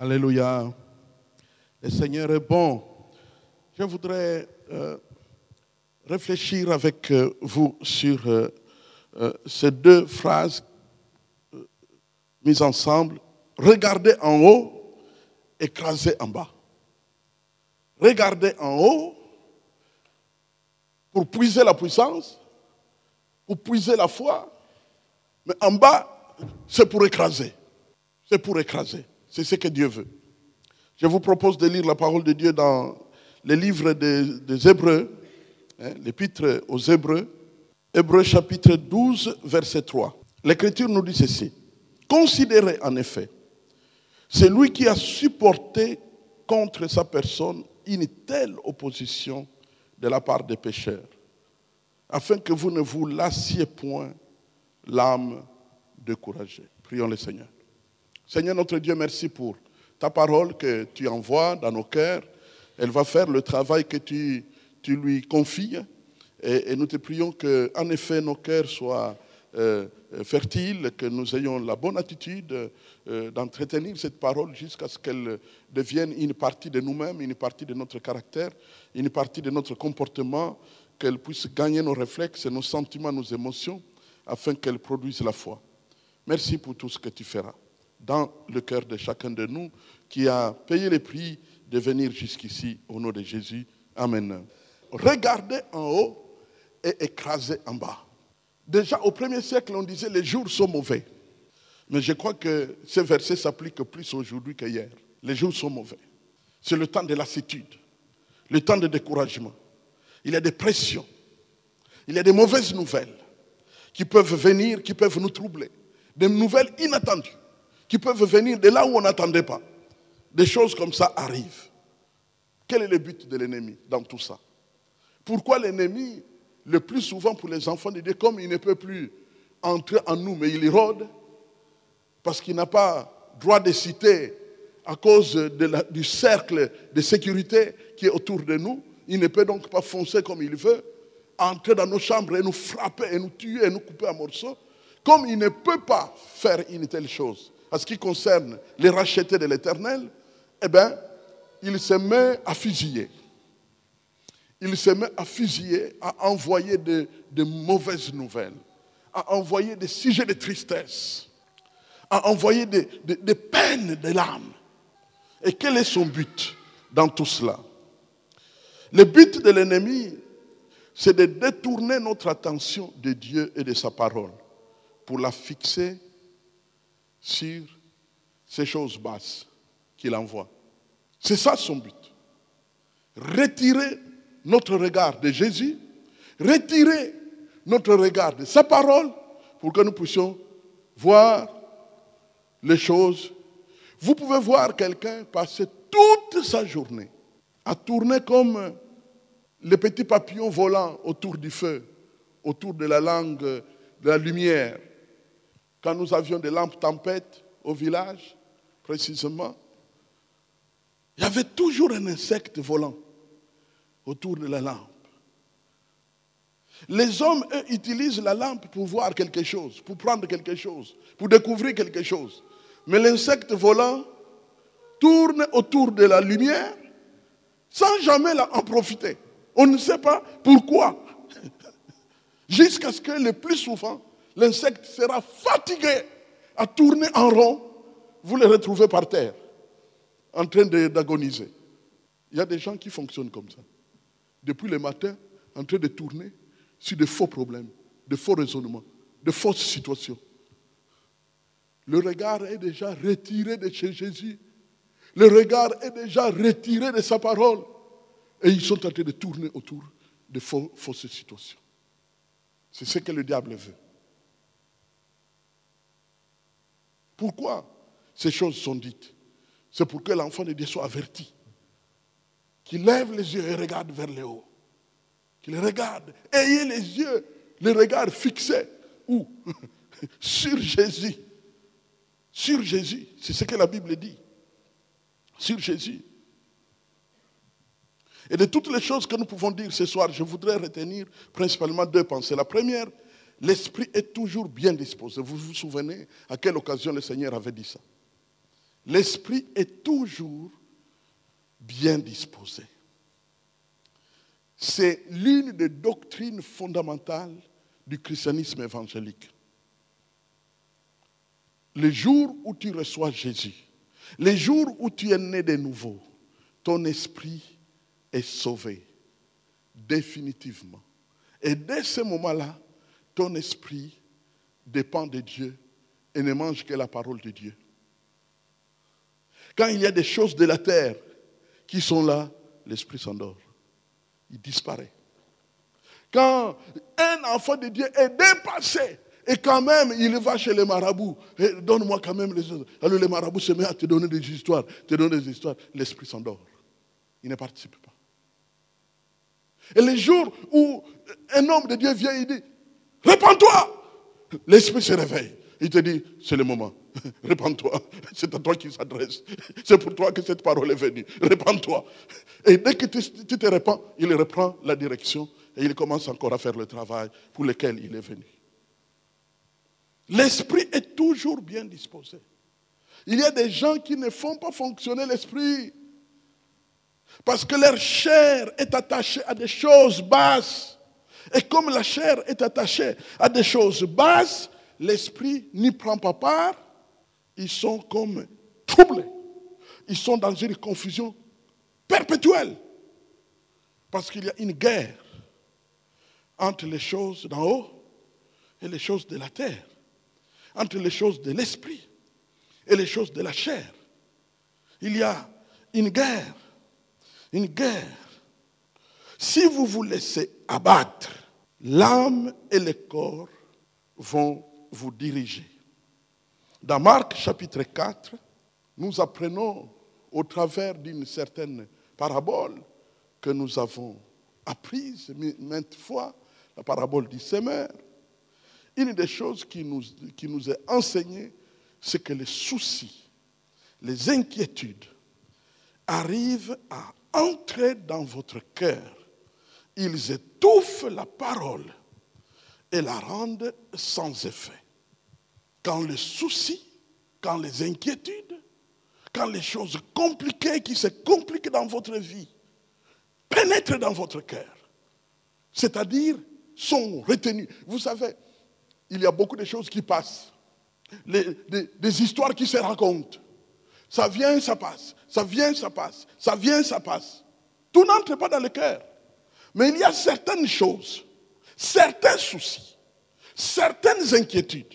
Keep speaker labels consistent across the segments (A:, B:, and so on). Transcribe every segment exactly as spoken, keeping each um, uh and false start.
A: Alléluia. Le Seigneur est bon. Je voudrais euh, réfléchir avec euh, vous sur euh, euh, ces deux phrases euh, mises ensemble. Regardez en haut, écrasez en bas. Regardez en haut pour puiser la puissance, pour puiser la foi, mais en bas, c'est pour écraser. C'est pour écraser. C'est ce que Dieu veut. Je vous propose de lire la parole de Dieu dans le livre des, des Hébreux, hein, l'épître aux Hébreux, Hébreux chapitre douze, verset trois. L'Écriture nous dit ceci. Considérez en effet celui qui a supporté contre sa personne une telle opposition de la part des pécheurs, afin que vous ne vous lassiez point l'âme découragée. Prions le Seigneur. Seigneur notre Dieu, merci pour ta parole que tu envoies dans nos cœurs. Elle va faire le travail que tu, tu lui confies. Et, et nous te prions qu'en effet nos cœurs soient euh, fertiles, que nous ayons la bonne attitude euh, d'entretenir cette parole jusqu'à ce qu'elle devienne une partie de nous-mêmes, une partie de notre caractère, une partie de notre comportement, qu'elle puisse gagner nos réflexes, nos sentiments, nos émotions, afin qu'elle produise la foi. Merci pour tout ce que tu feras dans le cœur de chacun de nous qui a payé le prix de venir jusqu'ici au nom de Jésus. Amen. Regardez en haut et écrasez en bas. Déjà au premier siècle, on disait les jours sont mauvais. Mais je crois que ce verset s'applique plus aujourd'hui qu'hier. Les jours sont mauvais. C'est le temps de lassitude, le temps de découragement. Il y a des pressions, il y a des mauvaises nouvelles qui peuvent venir, qui peuvent nous troubler. Des nouvelles inattendues qui peuvent venir de là où on n'attendait pas. Des choses comme ça arrivent. Quel est le but de l'ennemi dans tout ça? Pourquoi l'ennemi, le plus souvent pour les enfants de Dieu, comme il ne peut plus entrer en nous, mais il rôde, parce qu'il n'a pas droit de citer à cause de la, du cercle de sécurité qui est autour de nous, il ne peut donc pas foncer comme il veut, entrer dans nos chambres et nous frapper, et nous tuer, et nous couper en morceaux. Comme il ne peut pas faire une telle chose, en ce qui concerne les rachetés de l'Éternel, eh bien, il se met à fusiller. Il se met à fusiller, à envoyer de, de mauvaises nouvelles, à envoyer des sujets de tristesse, à envoyer des, des, des peines de l'âme. Et quel est son but dans tout cela? Le but de l'ennemi, c'est de détourner notre attention de Dieu et de sa parole pour la fixer sur ces choses basses qu'il envoie. C'est ça son but. Retirer notre regard de Jésus, retirer notre regard de sa parole pour que nous puissions voir les choses. Vous pouvez voir quelqu'un passer toute sa journée à tourner comme les petits papillons volants autour du feu, autour de la langue de la lumière. Quand nous avions des lampes tempêtes au village, précisément, il y avait toujours un insecte volant autour de la lampe. Les hommes, eux, utilisent la lampe pour voir quelque chose, pour prendre quelque chose, pour découvrir quelque chose. Mais l'insecte volant tourne autour de la lumière sans jamais en profiter. On ne sait pas pourquoi. Jusqu'à ce que le plus souvent, l'insecte sera fatigué à tourner en rond. Vous le retrouvez par terre, en train de, d'agoniser. Il y a des gens qui fonctionnent comme ça. Depuis le matin, en train de tourner sur de faux problèmes, de faux raisonnements, de fausses situations. Le regard est déjà retiré de chez Jésus. Le regard est déjà retiré de sa parole. Et ils sont en train de tourner autour de faux, fausses situations. C'est ce que le diable veut. Pourquoi ces choses sont dites? C'est pour que l'enfant de Dieu soit averti. Qu'il lève les yeux et regarde vers le haut. Qu'il regarde. Ayez les yeux, le regard fixé. Où? Sur Jésus. Sur Jésus. C'est ce que la Bible dit. Sur Jésus. Et de toutes les choses que nous pouvons dire ce soir, je voudrais retenir principalement deux pensées. La première, l'esprit est toujours bien disposé. Vous vous souvenez à quelle occasion le Seigneur avait dit ça? L'esprit est toujours bien disposé. C'est l'une des doctrines fondamentales du christianisme évangélique. Le jour où tu reçois Jésus, le jour où tu es né de nouveau, ton esprit est sauvé définitivement. Et dès ce moment-là, ton esprit dépend de Dieu et ne mange que la parole de Dieu. Quand il y a des choses de la terre qui sont là, l'esprit s'endort. Il disparaît. Quand un enfant de Dieu est dépassé, et quand même, il va chez les marabouts, et donne-moi quand même les autres. Alors les marabouts se mettent à te donner des histoires, te donner des histoires. L'esprit s'endort. Il ne participe pas. Et les jours où un homme de Dieu vient, il dit, répands-toi. L'esprit se réveille. Il te dit, c'est le moment. Répands-toi. C'est à toi qu'il s'adresse. C'est pour toi que cette parole est venue. Répands-toi. Et dès que tu, tu te répands, il reprend la direction et il commence encore à faire le travail pour lequel il est venu. L'esprit est toujours bien disposé. Il y a des gens qui ne font pas fonctionner l'esprit parce que leur chair est attachée à des choses basses. Et comme la chair est attachée à des choses basses, l'esprit n'y prend pas part. Ils sont comme troublés. Ils sont dans une confusion perpétuelle. Parce qu'il y a une guerre entre les choses d'en haut et les choses de la terre. Entre les choses de l'esprit et les choses de la chair. Il y a une guerre. Une guerre. Si vous vous laissez abattre, l'âme et le corps vont vous diriger. Dans Marc chapitre quatre, nous apprenons au travers d'une certaine parabole que nous avons apprise maintes fois, la parabole du semeur. Une des choses qui nous, qui nous est enseignée, c'est que les soucis, les inquiétudes arrivent à entrer dans votre cœur. Ils étouffent la parole et la rendent sans effet. Quand les soucis, quand les inquiétudes, quand les choses compliquées qui se compliquent dans votre vie pénètrent dans votre cœur, c'est-à-dire sont retenues. Vous savez, il y a beaucoup de choses qui passent, les, des, des histoires qui se racontent. Ça vient, ça passe, ça vient, ça passe, ça vient, ça passe. Tout n'entre pas dans le cœur. Mais il y a certaines choses, certains soucis, certaines inquiétudes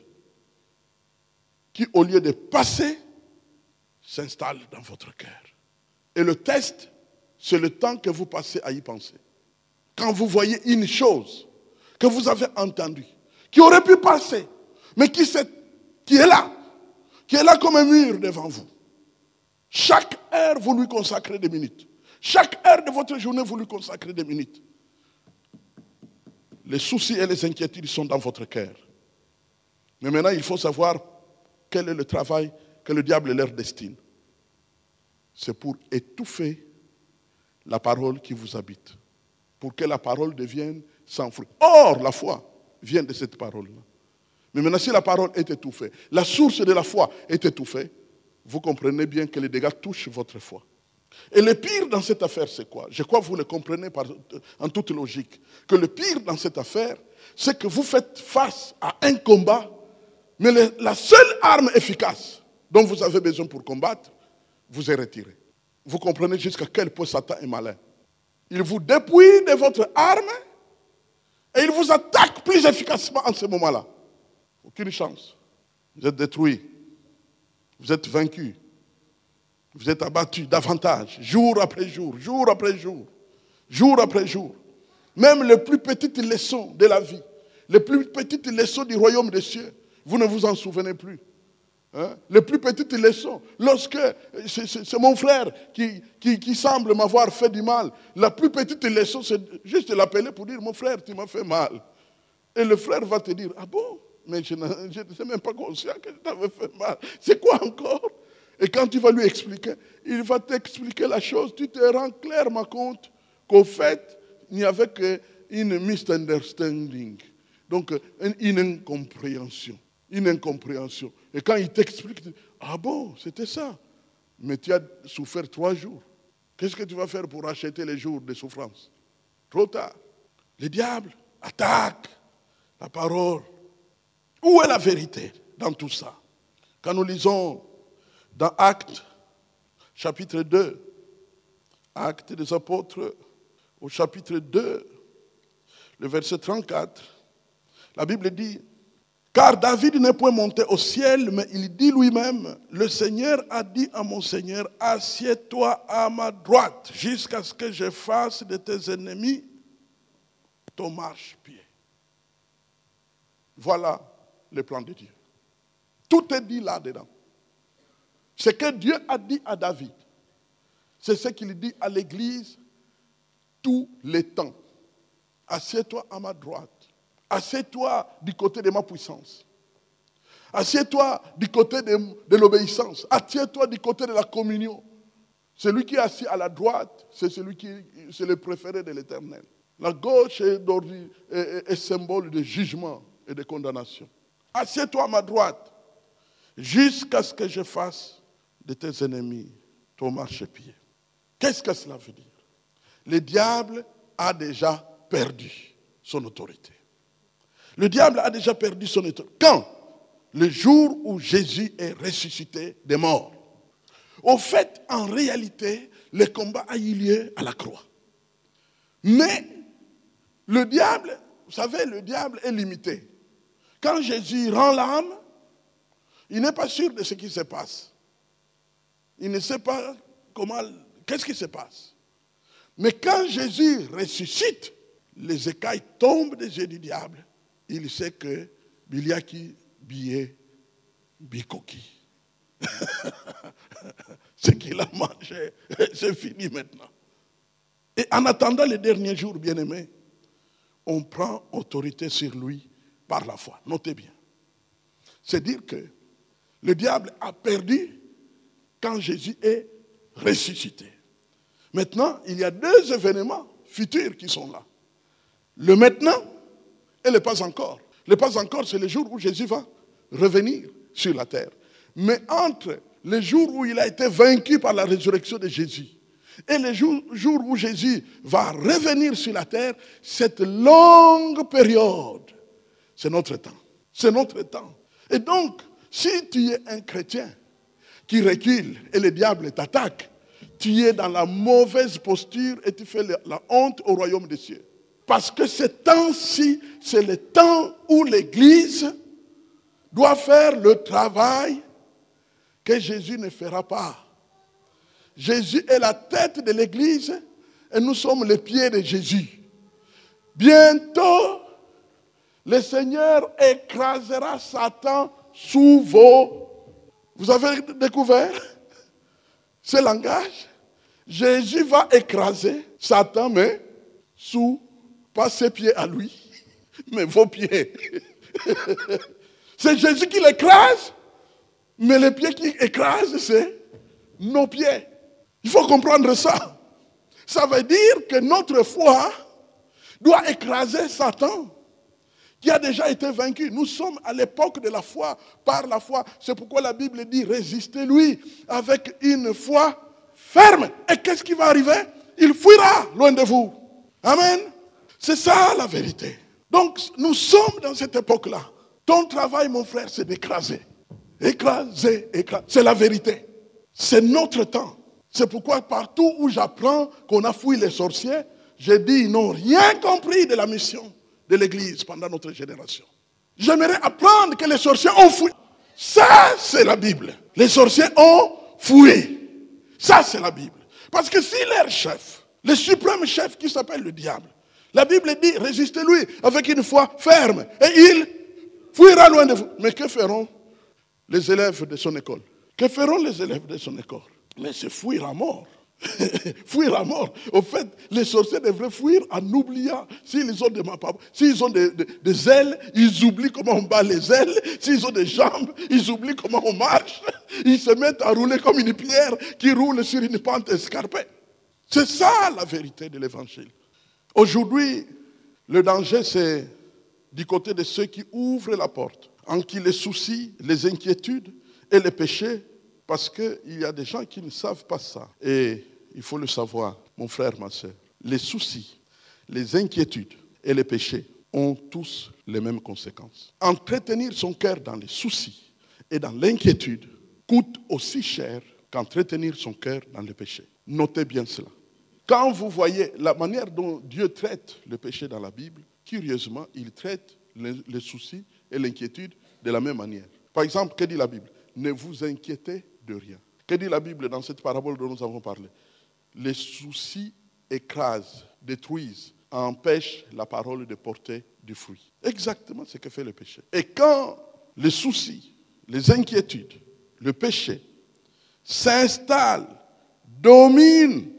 A: qui, au lieu de passer, s'installent dans votre cœur. Et le test, c'est le temps que vous passez à y penser. Quand vous voyez une chose que vous avez entendue, qui aurait pu passer, mais qui, qui est là, qui est là comme un mur devant vous. Chaque heure, vous lui consacrez des minutes. Chaque heure de votre journée, vous lui consacrez des minutes. Les soucis et les inquiétudes sont dans votre cœur. Mais maintenant, il faut savoir quel est le travail que le diable leur destine. C'est pour étouffer la parole qui vous habite. Pour que la parole devienne sans fruit. Or, la foi vient de cette parole-là. Mais maintenant, si la parole est étouffée, la source de la foi est étouffée, vous comprenez bien que les dégâts touchent votre foi. Et le pire dans cette affaire, c'est quoi? Je crois que vous le comprenez par, en toute logique. Que le pire dans cette affaire, c'est que vous faites face à un combat, mais le, la seule arme efficace dont vous avez besoin pour combattre, vous est retirée. Vous comprenez jusqu'à quel point Satan est malin. Il vous dépouille de votre arme et il vous attaque plus efficacement en ce moment-là. Aucune chance. Vous êtes détruit. Vous êtes vaincu. Vous êtes abattu davantage, jour après jour, jour après jour, jour après jour. Même les plus petites leçons de la vie, les plus petites leçons du royaume des cieux, vous ne vous en souvenez plus. Hein? Les plus petites leçons, lorsque c'est, c'est, c'est mon frère qui, qui, qui semble m'avoir fait du mal, la plus petite leçon, c'est juste l'appeler pour dire, mon frère, tu m'as fait mal. Et le frère va te dire, ah bon? Mais je ne sais même pas conscient que je t'avais fait mal. C'est quoi encore? Et quand tu vas lui expliquer, il va t'expliquer la chose, tu te rends clairement compte qu'au fait, il n'y avait qu'une misunderstanding. Donc, une incompréhension. Une incompréhension. Et quand il t'explique, ah bon, c'était ça. Mais tu as souffert trois jours. Qu'est-ce que tu vas faire pour acheter les jours de souffrance? Trop tard. Le diable attaque la parole. Où est la vérité dans tout ça? Quand nous lisons dans Actes, chapitre deux, Actes des Apôtres, au chapitre deux, le verset trente-quatre, la Bible dit, « Car David n'est point monté au ciel, mais il dit lui-même, le Seigneur a dit à mon Seigneur, assieds-toi à ma droite, jusqu'à ce que je fasse de tes ennemis ton marchepied. » Voilà le plan de Dieu. Tout est dit là-dedans. Ce que Dieu a dit à David, c'est ce qu'il dit à l'Église tous les temps. Assieds-toi à ma droite. Assieds-toi du côté de ma puissance. Assieds-toi du côté de, de l'obéissance. Assieds-toi du côté de la communion. Celui qui est assis à la droite, c'est celui qui c'est le préféré de l'Éternel. La gauche est, est, est, est symbole de jugement et de condamnation. Assieds-toi à ma droite, jusqu'à ce que je fasse de tes ennemis ton marchepied. Qu'est-ce que cela veut dire? Le diable a déjà perdu son autorité. Le diable a déjà perdu son autorité. Quand? Le jour où Jésus est ressuscité des morts. Au fait, en réalité, le combat a eu lieu à la croix. Mais le diable, vous savez, le diable est limité. Quand Jésus rend l'âme, il n'est pas sûr de ce qui se passe. Il ne sait pas comment, qu'est-ce qui se passe. Mais quand Jésus ressuscite, les écailles tombent des yeux du diable. Il sait que Biliaki, billet, bikoki. Ce qu'il a mangé, c'est fini maintenant. Et en attendant les derniers jours, bien-aimés, on prend autorité sur lui par la foi. Notez bien. C'est dire que le diable a perdu quand Jésus est ressuscité. Maintenant, il y a deux événements futurs qui sont là. Le maintenant et le pas encore. Le pas encore, c'est le jour où Jésus va revenir sur la terre. Mais entre le jour où il a été vaincu par la résurrection de Jésus et le jour, jour où Jésus va revenir sur la terre, cette longue période, c'est notre temps. C'est notre temps. Et donc, si tu es un chrétien qui recule et le diable t'attaque, tu es dans la mauvaise posture et tu fais la honte au royaume des cieux. Parce que ce temps-ci, c'est le temps où l'Église doit faire le travail que Jésus ne fera pas. Jésus est la tête de l'Église et nous sommes les pieds de Jésus. Bientôt, le Seigneur écrasera Satan sous vos... Vous avez découvert ce langage? Jésus va écraser Satan, mais sous, pas ses pieds à lui, mais vos pieds. C'est Jésus qui l'écrase, mais les pieds qui écrasent, c'est nos pieds. Il faut comprendre ça. Ça veut dire que notre foi doit écraser Satan, qui a déjà été vaincu. Nous sommes à l'époque de la foi, par la foi. C'est pourquoi la Bible dit, résistez-lui avec une foi ferme. Et qu'est-ce qui va arriver? Il fuira loin de vous. Amen. C'est ça la vérité. Donc, nous sommes dans cette époque-là. Ton travail, mon frère, c'est d'écraser. Écraser, écraser. C'est la vérité. C'est notre temps. C'est pourquoi partout où j'apprends qu'on a fouillé les sorciers, je dis, ils n'ont rien compris de la mission de l'Église pendant notre génération. J'aimerais apprendre que les sorciers ont fouillé. Ça, c'est la Bible. Les sorciers ont fouillé. Ça, c'est la Bible. Parce que si leur chef, le suprême chef qui s'appelle le diable, la Bible dit, résistez-lui avec une foi ferme et il fuira loin de vous. Mais que feront les élèves de son école? Que feront les élèves de son école? Mais c'est fuir à mort. Fuir à mort. Au fait, les sorciers devraient fuir en oubliant. S'ils ont des, s'ils ont des, des, des ailes, ils oublient comment on bat les ailes. S'ils ont des jambes, ils oublient comment on marche. Ils se mettent à rouler comme une pierre qui roule sur une pente escarpée. C'est ça la vérité de l'évangile. Aujourd'hui, le danger, c'est du côté de ceux qui ouvrent la porte, en qui les soucis, les inquiétudes et les péchés Parce qu'il y a des gens qui ne savent pas ça. Et il faut le savoir, mon frère, ma soeur. Les soucis, les inquiétudes et les péchés ont tous les mêmes conséquences. Entretenir son cœur dans les soucis et dans l'inquiétude coûte aussi cher qu'entretenir son cœur dans le péché. Notez bien cela. Quand vous voyez la manière dont Dieu traite le péché dans la Bible, curieusement, il traite les, les soucis et l'inquiétude de la même manière. Par exemple, que dit la Bible? Ne vous inquiétez de rien. Que dit la Bible dans cette parabole dont nous avons parlé? Les soucis écrasent, détruisent, empêchent la parole de porter du fruit. Exactement ce que fait le péché. Et quand les soucis, les inquiétudes, le péché s'installent, dominent,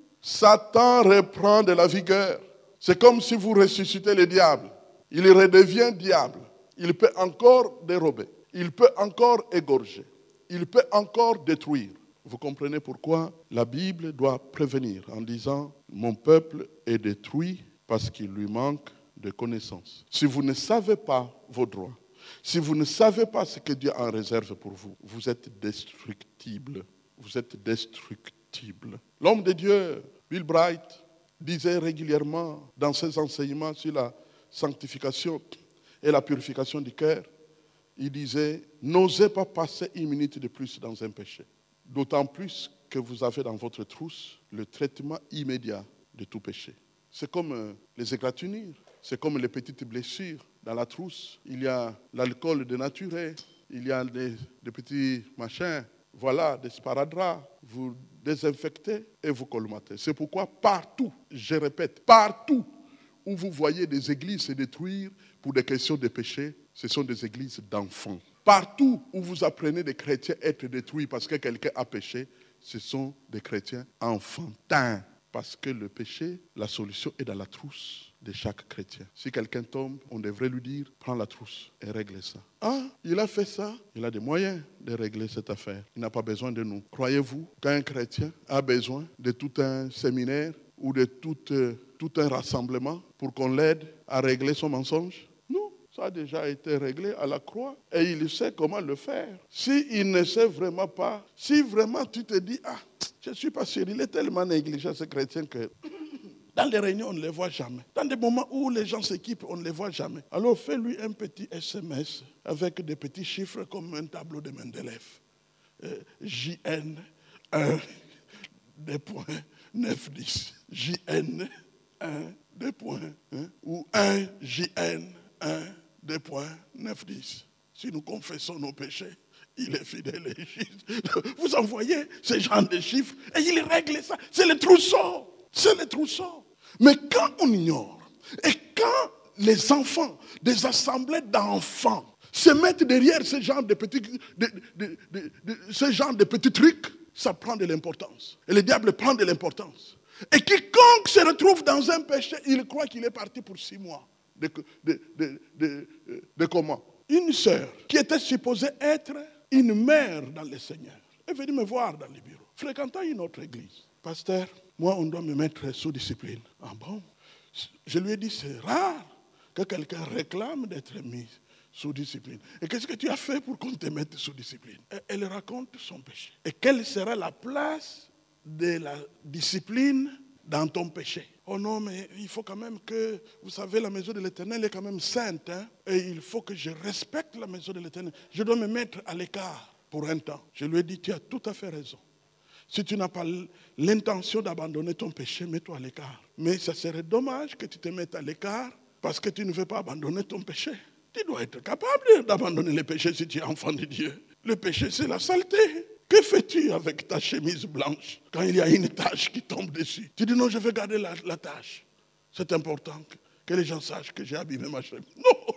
A: Satan reprend de la vigueur. C'est comme si vous ressuscitez le diable. Il redevient diable. Il peut encore dérober. Il peut encore égorger. Il peut encore détruire. Vous comprenez pourquoi la Bible doit prévenir en disant « Mon peuple est détruit parce qu'il lui manque de connaissances. » Si vous ne savez pas vos droits, si vous ne savez pas ce que Dieu en réserve pour vous, vous êtes destructible. Vous êtes destructible. L'homme de Dieu, Bill Bright, disait régulièrement dans ses enseignements sur la sanctification et la purification du cœur, il disait, n'osez pas passer une minute de plus dans un péché. D'autant plus que vous avez dans votre trousse le traitement immédiat de tout péché. C'est comme euh, les égratignures, c'est comme les petites blessures. Dans la trousse, il y a l'alcool dénaturé, il y a des, des petits machins, voilà, des sparadraps. Vous désinfectez et vous colmatez. C'est pourquoi partout, je répète, partout où vous voyez des églises se détruire pour des questions de péché, ce sont des églises d'enfants. Partout où vous apprenez des chrétiens être détruits parce que quelqu'un a péché, ce sont des chrétiens enfantins. Parce que le péché, la solution est dans la trousse de chaque chrétien. Si quelqu'un tombe, on devrait lui dire, prends la trousse et règle ça. Ah, il a fait ça, il a des moyens de régler cette affaire. Il n'a pas besoin de nous. Croyez-vous qu'un chrétien a besoin de tout un séminaire ou de tout, euh, tout un rassemblement pour qu'on l'aide à régler son mensonge? Non, ça a déjà été réglé à la croix et il sait comment le faire. S'il ne sait vraiment pas, si vraiment tu te dis, ah, je ne suis pas sûr, il est tellement négligent ce chrétien que dans les réunions, on ne les voit jamais. Dans des moments où les gens s'équipent, on ne les voit jamais. Alors fais-lui un petit S M S avec des petits chiffres comme un tableau de Mendeleev. Euh, J N un, deux points, neuf, dix. J N un, deux points. Hein, ou un J N un, deux points, neuf, dix. Si nous confessons nos péchés, il est fidèle et juste. Vous envoyez ce genre de chiffres et il règle ça. C'est le trousseau. C'est le trousseau. Mais quand on ignore et quand les enfants, des assemblées d'enfants, se mettent derrière ce genre de petits, de, de, de, de, ce genre de petits trucs, ça prend de l'importance. Et le diable prend de l'importance. Et quiconque se retrouve dans un péché, il croit qu'il est parti pour six mois. De, de, de, de, de, de comment? Une sœur qui était supposée être une mère dans le Seigneur est venue me voir dans le bureau, fréquentant une autre église. Pasteur, moi, on doit me mettre sous discipline. Ah bon? Je lui ai dit, c'est rare que quelqu'un réclame d'être mis sous discipline. Et qu'est-ce que tu as fait pour qu'on te mette sous discipline? Et elle raconte son péché. Et quelle sera la place de la discipline dans ton péché? Oh non, mais il faut quand même que, vous savez, la maison de l'Éternel est quand même sainte. Hein? Et il faut que je respecte la maison de l'Éternel. Je dois me mettre à l'écart pour un temps. Je lui ai dit, tu as tout à fait raison. Si tu n'as pas l'intention d'abandonner ton péché, mets-toi à l'écart. Mais ça serait dommage que tu te mettes à l'écart parce que tu ne veux pas abandonner ton péché. Tu dois être capable d'abandonner le péché si tu es enfant de Dieu. Le péché, c'est la saleté. Que fais-tu avec ta chemise blanche quand il y a une tache qui tombe dessus? Tu dis non, je vais garder la, la tache. C'est important que, que les gens sachent que j'ai abîmé ma chemise. Non,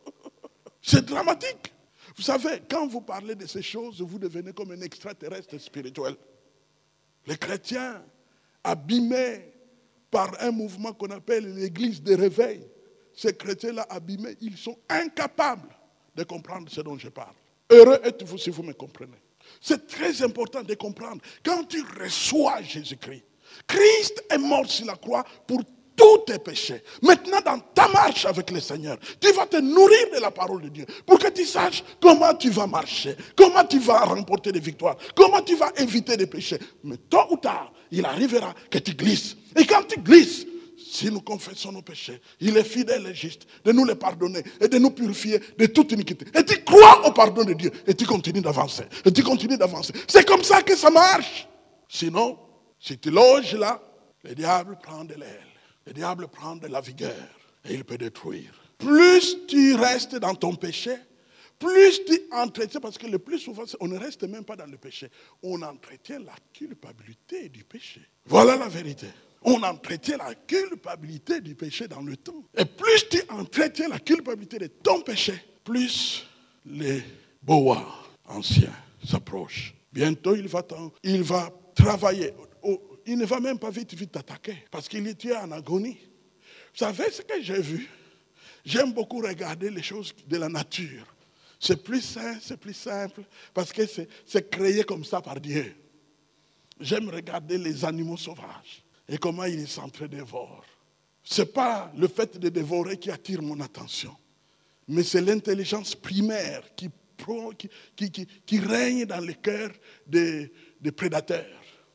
A: c'est dramatique. Vous savez, quand vous parlez de ces choses, vous devenez comme un extraterrestre spirituel. Les chrétiens, abîmés par un mouvement qu'on appelle l'église de réveil, ces chrétiens-là abîmés, ils sont incapables de comprendre ce dont je parle. Heureux êtes-vous si vous me comprenez. C'est très important de comprendre. Quand tu reçois Jésus-Christ, Christ est mort sur la croix pour tous tes péchés. Maintenant, dans ta marche avec le Seigneur, tu vas te nourrir de la parole de Dieu pour que tu saches comment tu vas marcher, comment tu vas remporter des victoires, comment tu vas éviter des péchés. Mais tôt ou tard, il arrivera que tu glisses. Et quand tu glisses, si nous confessons nos péchés, il est fidèle et juste de nous les pardonner et de nous purifier de toute iniquité. Et tu crois au pardon de Dieu et tu continues d'avancer. Et tu continues d'avancer. C'est comme ça que ça marche. Sinon, si tu loges là, le diable prend de l'aile. Le diable prend de la vigueur et il peut détruire. Plus tu restes dans ton péché, plus tu entretiens, parce que le plus souvent, on ne reste même pas dans le péché. On entretient la culpabilité du péché. Voilà la vérité. On entretient la culpabilité du péché dans le temps. Et plus tu entretiens la culpabilité de ton péché, plus les boas anciens s'approchent. Bientôt, il va, il va travailler. Il ne va même pas vite, vite t'attaquer, parce qu'il est en agonie. Vous savez ce que j'ai vu? J'aime beaucoup regarder les choses de la nature. C'est plus simple, c'est plus simple, parce que c'est, c'est créé comme ça par Dieu. J'aime regarder les animaux sauvages et comment ils s'entre-dévorent. Ce n'est pas le fait de dévorer qui attire mon attention, mais c'est l'intelligence primaire qui, qui, qui, qui, qui règne dans le cœur des, des prédateurs.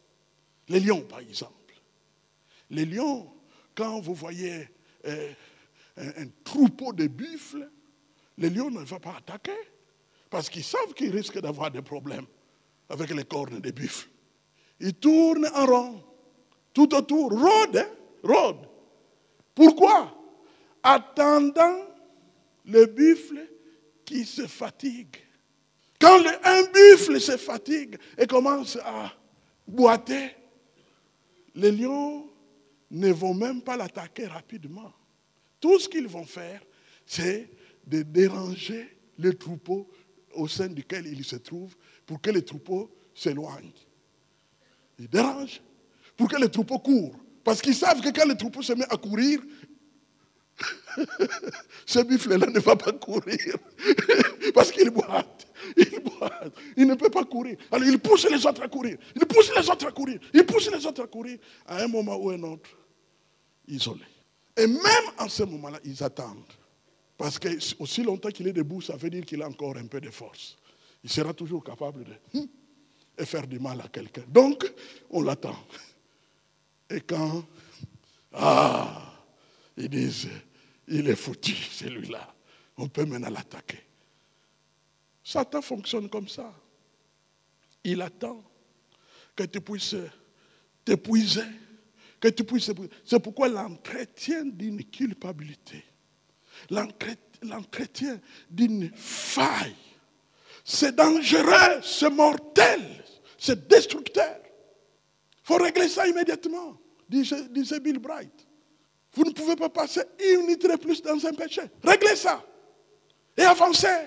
A: Les lions, par exemple. Les lions, quand vous voyez euh, un, un troupeau de buffles, les lions ne vont pas attaquer, parce qu'ils savent qu'ils risquent d'avoir des problèmes avec les cornes des buffles. Ils tournent en rond, tout autour, rôdent, hein, rôdent. Pourquoi? Attendant le buffle qui se fatigue. Quand le, un buffle se fatigue et commence à boiter, les lions ne vont même pas l'attaquer rapidement. Tout ce qu'ils vont faire, c'est de déranger le troupeau au sein duquel ils se trouvent pour que le troupeau s'éloigne. Ils dérangent pour que le troupeau court. Parce qu'ils savent que quand le troupeau se met à courir, ce buffle-là ne va pas courir. Parce qu'il boite. Il boite. Il ne peut pas courir. Alors il pousse les autres à courir. Il pousse les autres à courir. Il pousse les autres à courir. À un moment ou un autre, isolés. Et même en ce moment-là, ils attendent. Parce que aussi longtemps qu'il est debout, ça veut dire qu'il a encore un peu de force. Il sera toujours capable de hum, et faire du mal à quelqu'un. Donc, on l'attend. Et quand, ah, ils disent, il est foutu, celui-là. On peut maintenant l'attaquer. Satan fonctionne comme ça. Il attend que tu puisses t'épuiser, que tu puisses. C'est pourquoi l'entretien d'une culpabilité, l'entretien d'une faille, c'est dangereux, c'est mortel, c'est destructeur. Il faut régler ça immédiatement, disait Bill Bright. Vous ne pouvez pas passer une minute de plus dans un péché. Réglez ça et avancez.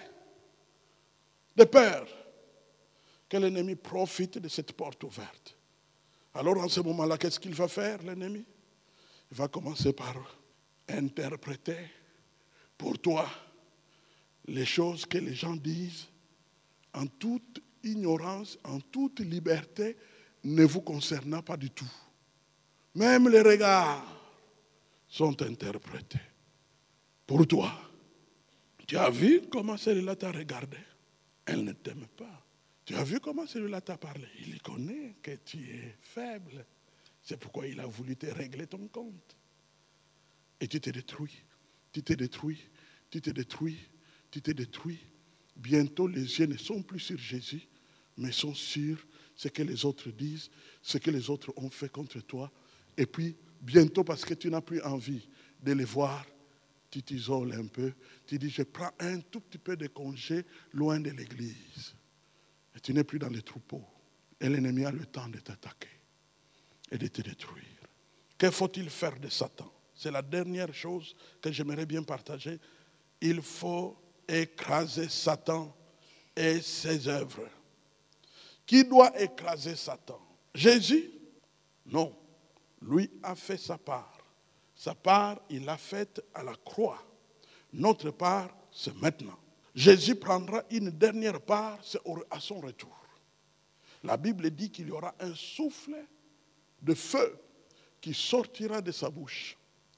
A: De peur que l'ennemi profite de cette porte ouverte. Alors en ce moment-là, qu'est-ce qu'il va faire, l'ennemi? Il va commencer par interpréter pour toi les choses que les gens disent en toute ignorance, en toute liberté, ne vous concernant pas du tout. Même les regards sont interprétés pour toi. Tu as vu comment celui-là t'a regardé? Elle ne t'aime pas. Tu as vu comment celui-là t'a parlé? Il connaît que tu es faible. C'est pourquoi il a voulu te régler ton compte. Et tu te détruis. Tu te détruis. Tu te détruis. Tu te détruis. Bientôt, les yeux ne sont plus sur Jésus, mais sont sur ce que les autres disent, ce que les autres ont fait contre toi. Et puis, bientôt, parce que tu n'as plus envie de les voir, tu t'isoles un peu. Tu dis, je prends un tout petit peu de congé loin de l'église. Et tu n'es plus dans les troupeaux. Et l'ennemi a le temps de t'attaquer et de te détruire. Que faut-il faire de Satan? C'est la dernière chose que j'aimerais bien partager. Il faut écraser Satan et ses œuvres. Qui doit écraser Satan? Jésus? Non. Lui a fait sa part. Sa part, il l'a faite à la croix. Notre part, c'est maintenant. Jésus prendra une dernière part, c'est à son retour. La Bible dit qu'il y aura un souffle de feu qui sortira de sa bouche.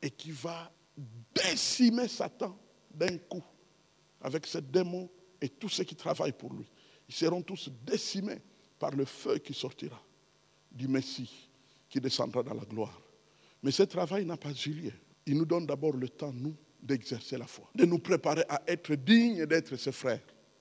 A: et qui va décimer Satan d'un coup, avec ses démons et tous ceux qui travaillent pour lui. Ils seront tous décimés par le feu qui sortira du Messie, qui descendra dans la gloire. Mais ce travail n'a pas eu lieu. Il nous donne d'abord le temps, nous, d'exercer la foi, de nous préparer à être dignes d'être ses frères,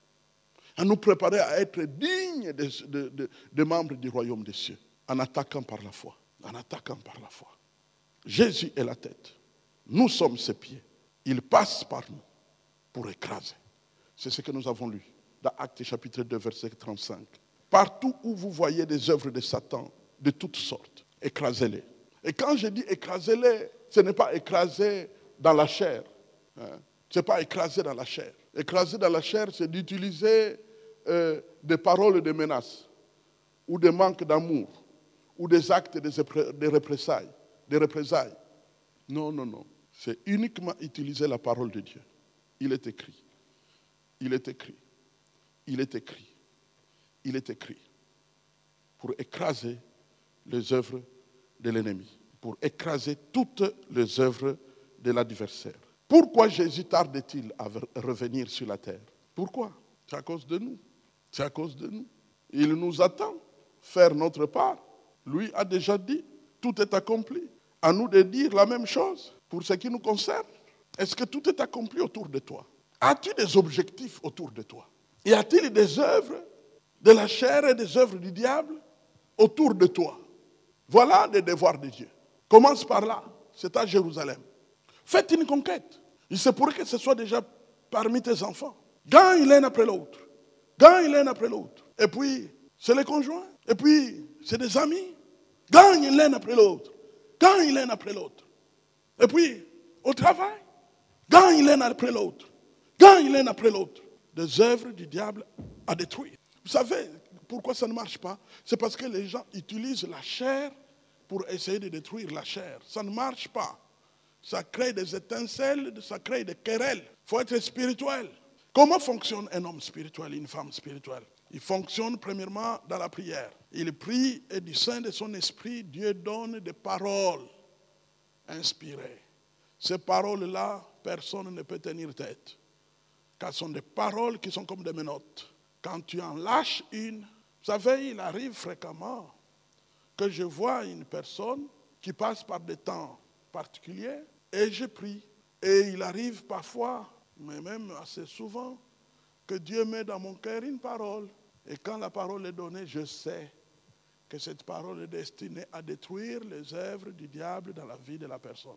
A: à nous préparer à être dignes de, de, de, de membres du royaume des cieux, en attaquant par la foi, en attaquant par la foi. Jésus est la tête, nous sommes ses pieds. Il passe par nous pour écraser. C'est ce que nous avons lu dans Actes chapitre deux, verset trente-cinq. Partout où vous voyez des œuvres de Satan, de toutes sortes, écrasez-les. Et quand je dis écrasez-les, ce n'est pas écraser dans la chair. Hein. Ce n'est pas écraser dans la chair. Écraser dans la chair, c'est d'utiliser euh, des paroles de menaces, ou des manques d'amour, ou des actes de, de représailles, de représailles. Non, non, non. C'est uniquement utiliser la parole de Dieu. Il est écrit. Il est écrit. Il est écrit. Il est écrit. Pour écraser les œuvres de l'ennemi. Pour écraser toutes les œuvres de l'adversaire. Pourquoi Jésus tarde-t-il à revenir sur la terre? Pourquoi? C'est à cause de nous. C'est à cause de nous. Il nous attend faire notre part. Lui a déjà dit, tout est accompli. À nous de dire la même chose pour ce qui nous concerne. Est-ce que tout est accompli autour de toi? As-tu des objectifs autour de toi? Y a-t-il des œuvres de la chair et des œuvres du diable autour de toi? Voilà les devoirs de Dieu. Commence par là, c'est à Jérusalem. Faites une conquête. Il se pourrait que ce soit déjà parmi tes enfants. Gagne l'un après l'autre. Gagne l'un après l'autre. Et puis, c'est les conjoints. Et puis, c'est des amis. Gagne l'un après l'autre. Gagne l'un après l'autre. Et puis, au travail, gagne l'un après l'autre. Gagne l'un après l'autre. Des œuvres du diable à détruire. Vous savez pourquoi ça ne marche pas? C'est parce que les gens utilisent la chair pour essayer de détruire la chair. Ça ne marche pas. Ça crée des étincelles, ça crée des querelles. Il faut être spirituel. Comment fonctionne un homme spirituel, une femme spirituelle? Il fonctionne premièrement dans la prière. Il prie et du sein de son esprit, Dieu donne des paroles inspirées. Ces paroles-là, personne ne peut tenir tête. Car ce sont des paroles qui sont comme des menottes. Quand tu en lâches une, vous savez, il arrive fréquemment que je vois une personne qui passe par des temps particuliers et je prie. Et il arrive parfois, mais même assez souvent, que Dieu met dans mon cœur une parole. Et quand la parole est donnée, je sais que cette parole est destinée à détruire les œuvres du diable dans la vie de la personne.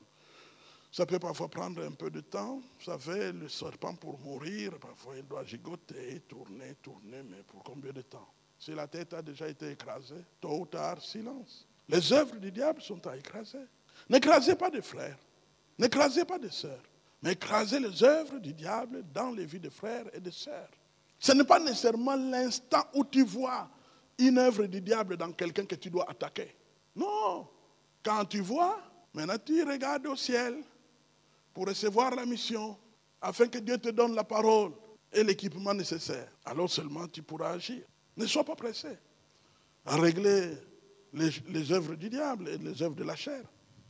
A: Ça peut parfois prendre un peu de temps. Vous savez, le serpent pour mourir, parfois il doit gigoter, tourner, tourner, mais pour combien de temps? Si la tête a déjà été écrasée, tôt ou tard, silence. Les œuvres du diable sont à écraser. N'écrasez pas des frères, n'écrasez pas des sœurs, mais écrasez les œuvres du diable dans les vies de frères et de sœurs. Ce n'est pas nécessairement l'instant où tu vois une œuvre du diable dans quelqu'un que tu dois attaquer. Non, quand tu vois, maintenant tu regardes au ciel pour recevoir la mission, afin que Dieu te donne la parole et l'équipement nécessaire. Alors seulement tu pourras agir. Ne sois pas pressé à régler les, les œuvres du diable et les œuvres de la chair.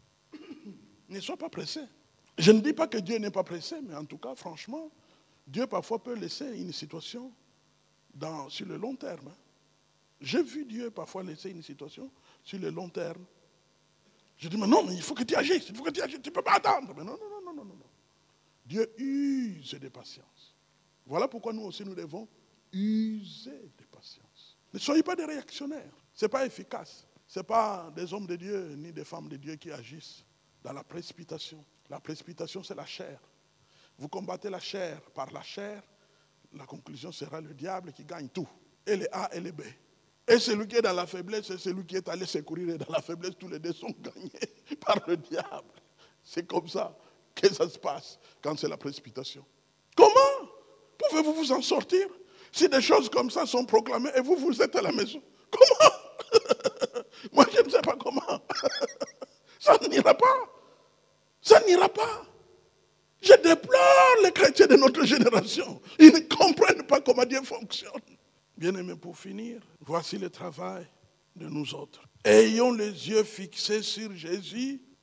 A: Ne sois pas pressé. Je ne dis pas que Dieu n'est pas pressé, mais en tout cas, franchement, Dieu parfois peut laisser une situation dans, sur le long terme. J'ai vu Dieu parfois laisser une situation sur le long terme. Je dis, mais non, mais il faut que tu agisses, il faut que tu agisses, tu ne peux pas attendre. Mais non, non, non, non, non, non. Dieu use de patience. Voilà pourquoi nous aussi, nous devons user de patience. Ne soyez pas des réactionnaires. Ce n'est pas efficace. Ce n'est pas des hommes de Dieu ni des femmes de Dieu qui agissent dans la précipitation. La précipitation, c'est la chair. Vous combattez la chair par la chair, la conclusion sera le diable qui gagne tout. Et les A et les B. Et celui qui est dans la faiblesse, c'est celui qui est allé secourir dans la faiblesse. Tous les deux sont gagnés par le diable. C'est comme ça que ça se passe quand c'est la précipitation. Comment pouvez-vous vous en sortir si des choses comme ça sont proclamées et vous, vous êtes à la maison? Comment? Moi, je ne sais pas comment. Ça n'ira pas. Ça n'ira pas. Je déplore les chrétiens de notre génération. Ils ne comprennent pas comment Dieu fonctionne. Bien-aimés, pour finir, voici le travail de nous autres. Ayons les yeux fixés sur Jésus,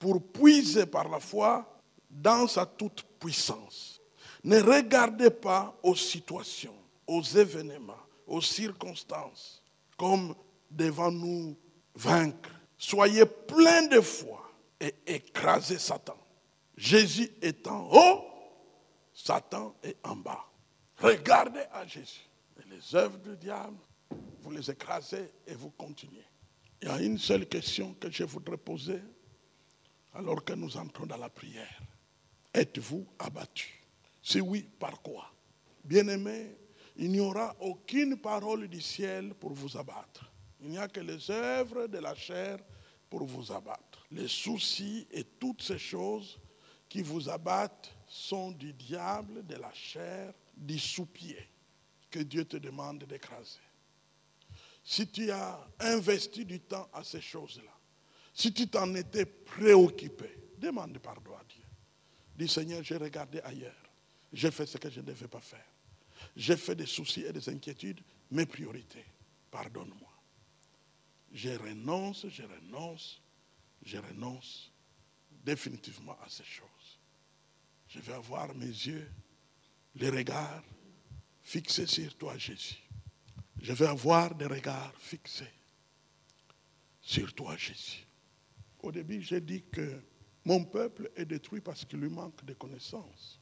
A: pour puiser par la foi dans sa toute puissance. Ne regardez pas aux situations, aux événements, aux circonstances, comme devant nous vaincre. Soyez pleins de foi et écrasez Satan. Jésus est en haut, Satan est en bas. Regardez à Jésus. Et les œuvres du diable, vous les écrasez et vous continuez. Il y a une seule question que je voudrais poser alors que nous entrons dans la prière. Êtes-vous abattu? Si oui, par quoi? Bien-aimés, il n'y aura aucune parole du ciel pour vous abattre. Il n'y a que les œuvres de la chair pour vous abattre. Les soucis et toutes ces choses qui vous abattent sont du diable, de la chair, du sous-pied que Dieu te demande d'écraser. Si tu as investi du temps à ces choses-là, si tu t'en étais préoccupé, demande pardon à Dieu. Dis Seigneur, j'ai regardé ailleurs. J'ai fait ce que je ne devais pas faire. J'ai fait des soucis et des inquiétudes, mes priorités. Pardonne-moi. Je renonce, je renonce, je renonce définitivement à ces choses. Je vais avoir mes yeux, les regards fixés sur toi, Jésus. Je vais avoir des regards fixés sur toi, Jésus. Au début, j'ai dit que mon peuple est détruit parce qu'il lui manque de connaissances.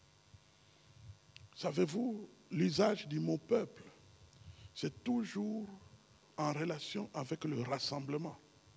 A: Savez-vous, l'usage du mot peuple, c'est toujours en relation avec le rassemblement.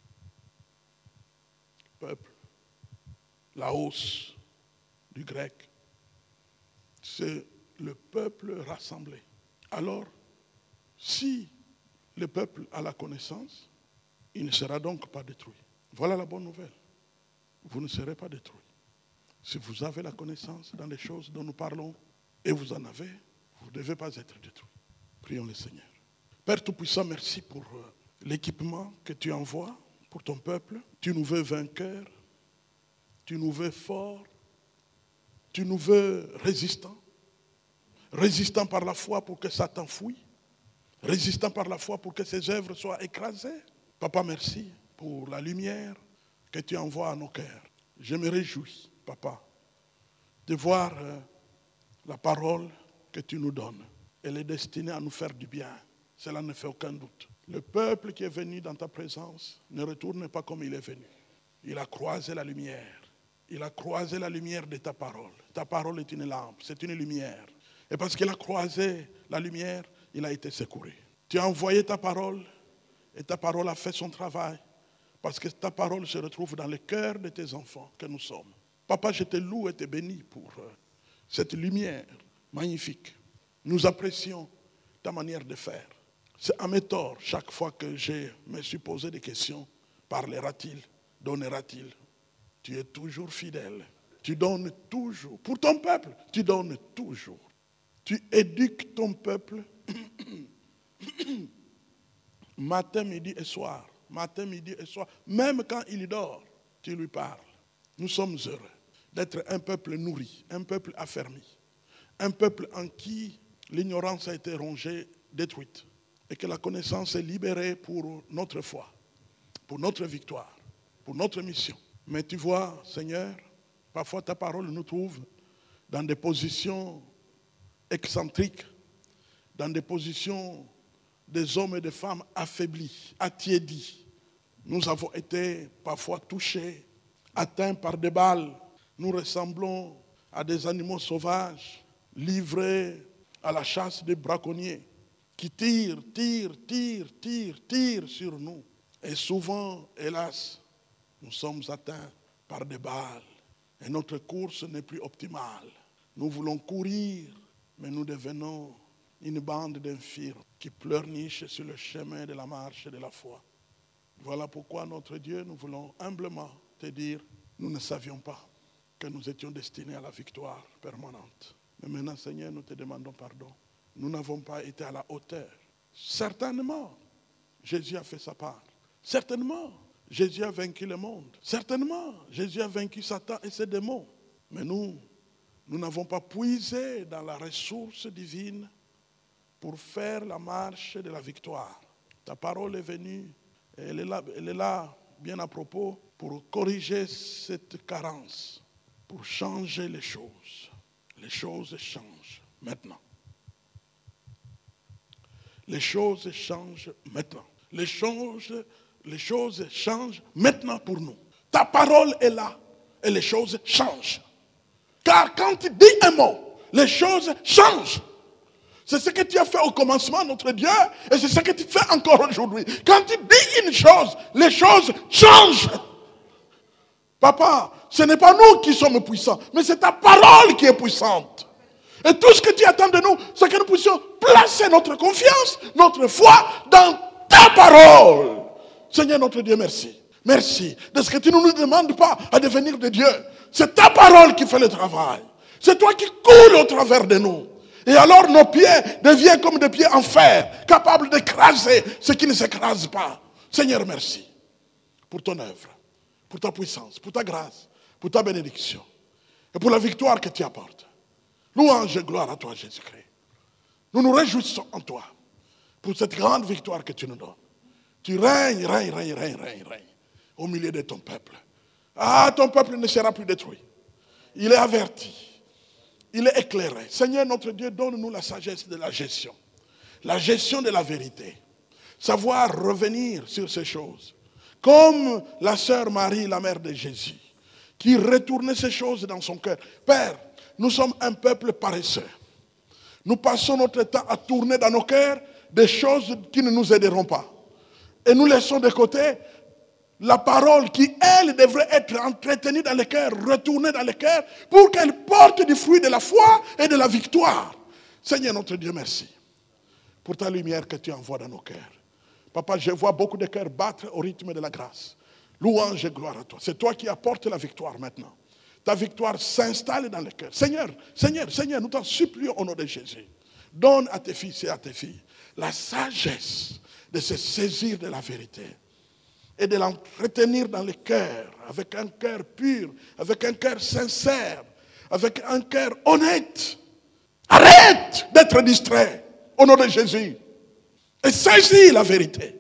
A: Peuple, la hausse du grec, c'est le peuple rassemblé. Alors, si le peuple a la connaissance, il ne sera donc pas détruit. Voilà la bonne nouvelle. Vous ne serez pas détruit. Si vous avez la connaissance dans les choses dont nous parlons, et vous en avez, vous ne devez pas être détruit. Prions le Seigneur. Père Tout-Puissant, merci pour l'équipement que tu envoies pour ton peuple. Tu nous veux vainqueurs, tu nous veux forts, tu nous veux résistants. Résistants par la foi pour que Satan fuit. Résistants par la foi pour que ses œuvres soient écrasées. Papa, merci pour la lumière que tu envoies à nos cœurs. Je me réjouis, Papa, de voir euh, la parole que tu nous donnes. Elle est destinée à nous faire du bien. Cela ne fait aucun doute. Le peuple qui est venu dans ta présence ne retourne pas comme il est venu. Il a croisé la lumière. Il a croisé la lumière de ta parole. Ta parole est une lampe, c'est une lumière. Et parce qu'il a croisé la lumière, il a été secouru. Tu as envoyé ta parole et ta parole a fait son travail. Parce que ta parole se retrouve dans le cœur de tes enfants que nous sommes. Papa, je te loue et te bénis pour cette lumière magnifique. Nous apprécions ta manière de faire. C'est à mes torts, chaque fois que je me suis posé des questions, parlera-t-il, donnera-t-il? Tu es toujours fidèle. Tu donnes toujours. Pour ton peuple, tu donnes toujours. Tu éduques ton peuple matin, midi et soir. Matin, midi et soir. Même quand il dort, tu lui parles. Nous sommes heureux d'être un peuple nourri, un peuple affermi, un peuple en qui l'ignorance a été rongée, détruite, et que la connaissance est libérée pour notre foi, pour notre victoire, pour notre mission. Mais tu vois, Seigneur, parfois ta parole nous trouve dans des positions excentriques, dans des positions des hommes et des femmes affaiblis, attiédis. Nous avons été parfois touchés, atteints par des balles. Nous ressemblons à des animaux sauvages, livrés à la chasse des braconniers, qui tirent, tirent, tirent, tirent, tirent sur nous. Et souvent, hélas, nous sommes atteints par des balles. Et notre course n'est plus optimale. Nous voulons courir, mais nous devenons une bande d'infirmes qui pleurnichent sur le chemin de la marche et de la foi. Voilà pourquoi notre Dieu, nous voulons humblement te dire, nous ne savions pas que nous étions destinés à la victoire permanente. Mais maintenant, Seigneur, nous te demandons pardon. Nous n'avons pas été à la hauteur. Certainement, Jésus a fait sa part. Certainement, Jésus a vaincu le monde. Certainement, Jésus a vaincu Satan et ses démons. Mais nous, nous n'avons pas puisé dans la ressource divine pour faire la marche de la victoire. Ta parole est venue, et elle est là, elle est là bien à propos pour corriger cette carence, pour changer les choses. Les choses changent maintenant. Les choses changent maintenant. Les choses, les choses changent maintenant pour nous. Ta parole est là et les choses changent. Car quand tu dis un mot, les choses changent. C'est ce que tu as fait au commencement, notre Dieu, et c'est ce que tu fais encore aujourd'hui. Quand tu dis une chose, les choses changent. Papa, ce n'est pas nous qui sommes puissants, mais c'est ta parole qui est puissante. Et tout ce que tu attends de nous, c'est que nous puissions placer notre confiance, notre foi dans ta parole. Seigneur notre Dieu, merci. Merci de ce que tu ne nous demandes pas à devenir de Dieu. C'est ta parole qui fait le travail. C'est toi qui coules au travers de nous. Et alors nos pieds deviennent comme des pieds en fer, capables d'écraser ce qui ne s'écrase pas. Seigneur, merci pour ton œuvre, pour ta puissance, pour ta grâce, pour ta bénédiction et pour la victoire que tu apportes. Louange et gloire à toi, Jésus-Christ. Nous nous réjouissons en toi pour cette grande victoire que tu nous donnes. Tu règnes, règnes, règnes, règnes, règnes, règnes au milieu de ton peuple. Ah, ton peuple ne sera plus détruit. Il est averti. Il est éclairé. Seigneur notre Dieu, donne-nous la sagesse de la gestion. La gestion de la vérité. Savoir revenir sur ces choses. Comme la sœur Marie, la mère de Jésus, qui retournait ces choses dans son cœur. Père, nous sommes un peuple paresseux. Nous passons notre temps à tourner dans nos cœurs des choses qui ne nous aideront pas. Et nous laissons de côté la parole qui, elle, devrait être entretenue dans le cœur, retournée dans le cœur, pour qu'elle porte du fruit de la foi et de la victoire. Seigneur notre Dieu, merci pour ta lumière que tu envoies dans nos cœurs. Papa, je vois beaucoup de cœurs battre au rythme de la grâce. Louange et gloire à toi. C'est toi qui apportes la victoire maintenant. Ta victoire s'installe dans le cœur. Seigneur, Seigneur, Seigneur, nous t'en supplions au nom de Jésus. Donne à tes fils et à tes filles la sagesse de se saisir de la vérité et de l'entretenir dans le cœur, avec un cœur pur, avec un cœur sincère, avec un cœur honnête. Arrête d'être distrait au nom de Jésus. Et saisis la vérité.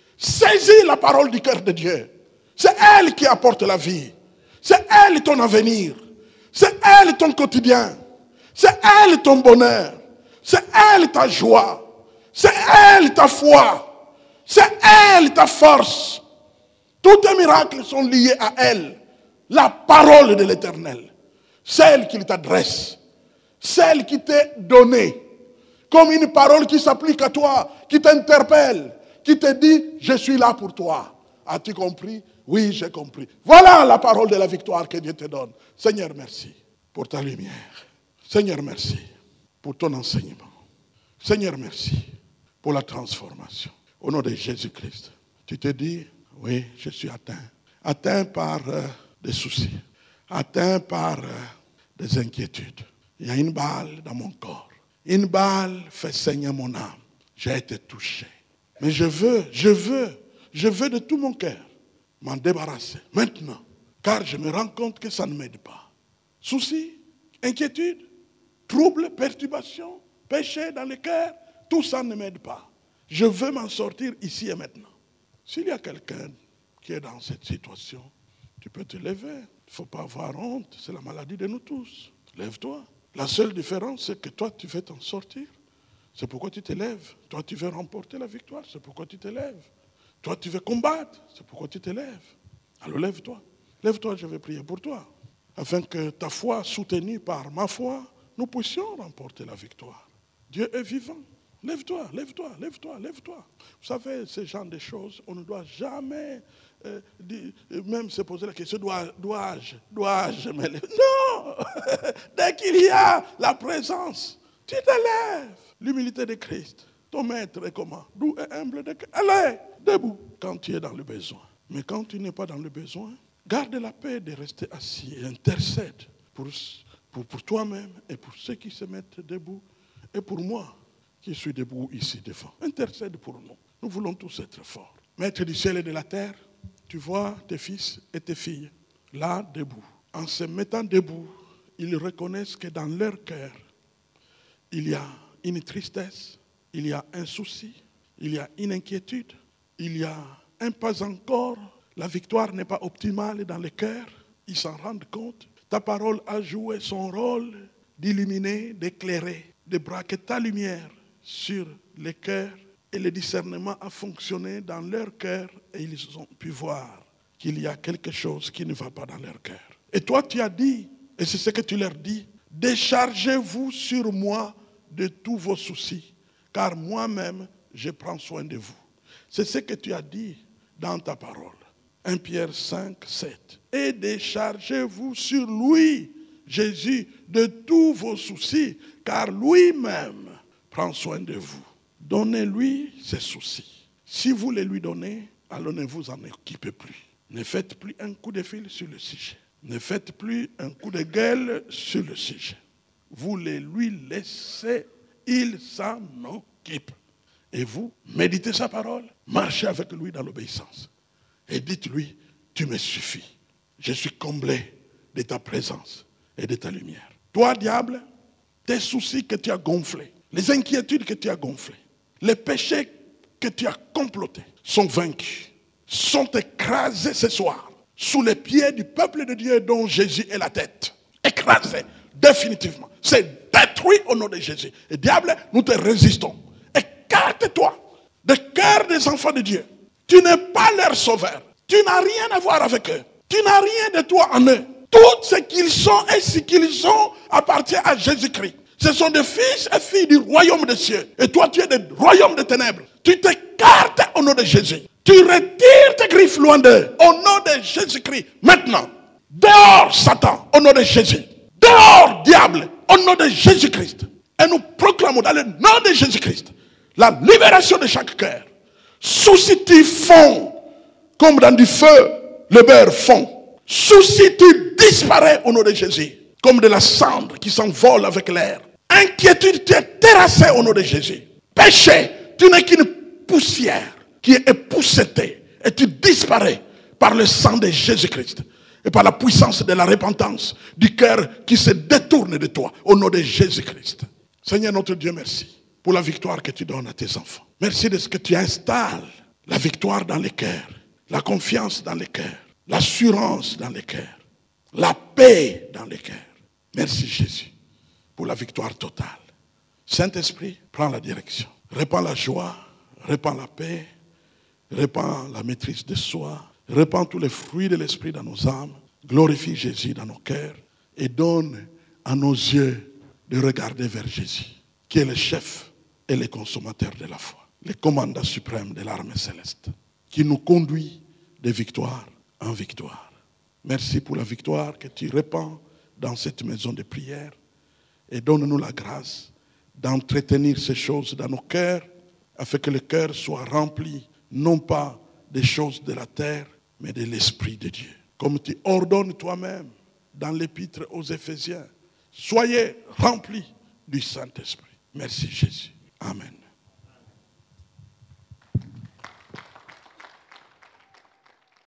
A: Saisis la parole du cœur de Dieu. C'est elle qui apporte la vie. C'est elle ton avenir. C'est elle ton quotidien. C'est elle ton bonheur. C'est elle ta joie. C'est elle ta foi. C'est elle ta force. Tous tes miracles sont liés à elle. La parole de l'Éternel. Celle qu'il t'adresse. Celle qui t'est donnée. Comme une parole qui s'applique à toi, qui t'interpelle, qui te dit, je suis là pour toi. As-tu compris? Oui, j'ai compris. Voilà la parole de la victoire que Dieu te donne. Seigneur, merci pour ta lumière. Seigneur, merci pour ton enseignement. Seigneur, merci pour la transformation. Au nom de Jésus-Christ, tu te dis, oui, je suis atteint. Atteint par euh, des soucis. Atteint par euh, des inquiétudes. Il y a une balle dans mon corps. Une balle fait saigner mon âme. J'ai été touché. Mais je veux, je veux, je veux de tout mon cœur m'en débarrasser maintenant. Car je me rends compte que ça ne m'aide pas. Soucis, inquiétude, troubles, perturbations, péché dans le cœur, tout ça ne m'aide pas. Je veux m'en sortir ici et maintenant. S'il y a quelqu'un qui est dans cette situation, tu peux te lever. Il ne faut pas avoir honte. C'est la maladie de nous tous. Lève-toi. La seule différence, c'est que toi, tu veux t'en sortir. C'est pourquoi tu te lèves. Toi, tu veux remporter la victoire. C'est pourquoi tu te lèves. Toi, tu veux combattre. C'est pourquoi tu te lèves. Alors, lève-toi. Lève-toi, je vais prier pour toi. Afin que ta foi, soutenue par ma foi, nous puissions remporter la victoire. Dieu est vivant. Lève-toi, lève-toi, lève-toi, lève-toi. Vous savez, ce genre de choses, on ne doit jamais euh, dire, même se poser la question, dois, dois-je, dois-je me lever? Non. Dès qu'il y a la présence, tu te lèves. L'humilité de Christ, ton maître est comment? Doux et humble de cœur. Allez, debout quand tu es dans le besoin. Mais quand tu n'es pas dans le besoin, garde la paix de rester assis et intercède pour, pour, pour toi-même et pour ceux qui se mettent debout et pour moi qui suis debout ici devant. Intercède pour nous. Nous voulons tous être forts. Maître du ciel et de la terre, tu vois tes fils et tes filles là debout. En se mettant debout, ils reconnaissent que dans leur cœur, il y a une tristesse, il y a un souci, il y a une inquiétude, il y a un pas encore. La victoire n'est pas optimale dans le cœur. Ils s'en rendent compte. Ta parole a joué son rôle d'illuminer, d'éclairer, de braquer ta lumière sur les cœurs. Et le discernement a fonctionné dans leur cœur et ils ont pu voir qu'il y a quelque chose qui ne va pas dans leur cœur. Et toi, tu as dit, et c'est ce que tu leur dis, déchargez-vous sur moi de tous vos soucis, car moi-même, je prends soin de vous. C'est ce que tu as dit dans ta parole. un Pierre cinq, sept. Et déchargez-vous sur lui, Jésus, de tous vos soucis, car lui-même prend soin de vous. Donnez-lui ses soucis. Si vous les lui donnez, alors ne vous en occupez plus. Ne faites plus un coup de fil sur le sujet. Ne faites plus un coup de gueule sur le sujet. Vous les lui laissez, il s'en occupe. Et vous, méditez sa parole, marchez avec lui dans l'obéissance. Et dites-lui, tu me suffis. Je suis comblé de ta présence et de ta lumière. Toi, diable, tes soucis que tu as gonflés, les inquiétudes que tu as gonflées, les péchés que tu as complotés sont vaincus, sont écrasés ce soir sous les pieds du peuple de Dieu dont Jésus est la tête. Écrasés définitivement. C'est détruit au nom de Jésus. Et diable, nous te résistons. Écarte-toi du cœur des enfants de Dieu. Tu n'es pas leur sauveur. Tu n'as rien à voir avec eux. Tu n'as rien de toi en eux. Tout ce qu'ils sont et ce qu'ils sont appartient à Jésus-Christ. Ce sont des fils et filles du royaume des cieux. Et toi, tu es du royaume des ténèbres. Tu t'écartes au nom de Jésus. Tu retires tes griffes loin d'eux. Au nom de Jésus-Christ. Maintenant, dehors Satan, au nom de Jésus. Dehors diable, au nom de Jésus-Christ. Et nous proclamons dans le nom de Jésus-Christ la libération de chaque cœur. Souci tu fond, comme dans du feu, le beurre fond. Souci tu disparais au nom de Jésus, comme de la cendre qui s'envole avec l'air. Inquiétude, tu es terrassé au nom de Jésus. Péché, tu n'es qu'une poussière qui est époussetée et tu disparais par le sang de Jésus-Christ et par la puissance de la repentance du cœur qui se détourne de toi au nom de Jésus-Christ. Seigneur notre Dieu, merci pour la victoire que tu donnes à tes enfants. Merci de ce que tu installes, la victoire dans les cœurs, la confiance dans les cœurs, l'assurance dans les cœurs, la paix dans les cœurs. Merci Jésus pour la victoire totale. Saint-Esprit, prends la direction. Répands la joie, répands la paix, répands la maîtrise de soi, répands tous les fruits de l'Esprit dans nos âmes, glorifie Jésus dans nos cœurs et donne à nos yeux de regarder vers Jésus, qui est le chef et le consommateur de la foi, le commandant suprême de l'armée céleste, qui nous conduit de victoire en victoire. Merci pour la victoire que tu répands dans cette maison de prière et donne-nous la grâce d'entretenir ces choses dans nos cœurs afin que le cœur soit rempli non pas des choses de la terre mais de l'Esprit de Dieu. Comme tu ordonnes toi-même dans l'épître aux Éphésiens, soyez remplis du Saint-Esprit. Merci Jésus. Amen.